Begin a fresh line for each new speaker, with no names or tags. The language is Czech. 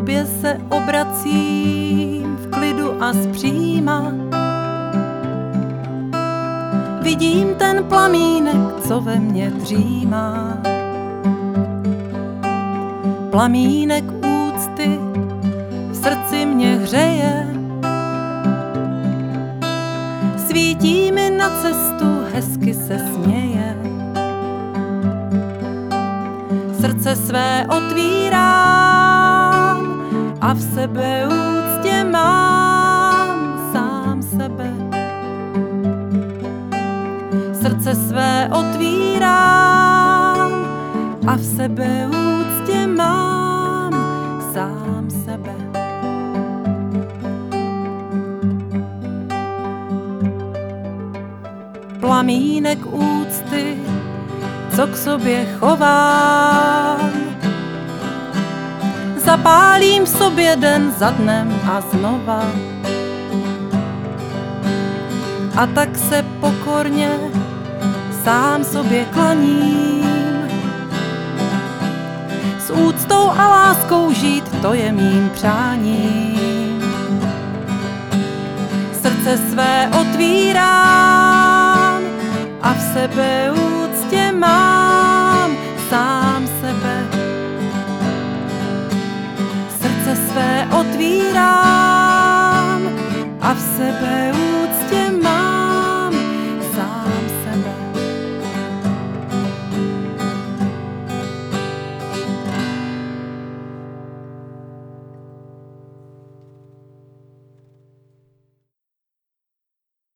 tobě se obracím v klidu a zpříma. Vidím ten plamínek, co ve mně dřímá. Plamínek úcty v srdci mě hřeje. Svítí mi na cestu, hezky se směje. Srdce své otvírám a v sebe úctě mám sám sebe. Srdce své otvírám a v sebe úctě mám sám sebe. Plamínek úcty, co k sobě chovám, zapálím v sobě den za dnem a znova. A tak se pokorně sám sobě klaním. S úctou a láskou žít, to je mým přáním. Srdce své otvírám a v sebe úctě mám sám sebe. Srdce své otvírám a v sebe